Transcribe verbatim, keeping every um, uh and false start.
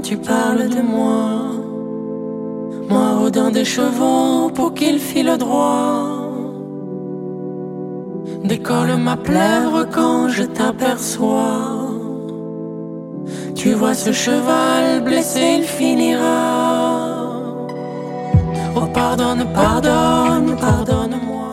tu parles de moi, moi rodant des chevaux pour qu'il file droit. Décolle ma plèvre quand je t'aperçois. Tu vois ce cheval blessé, il finira. Oh pardonne, pardonne, pardonne-moi.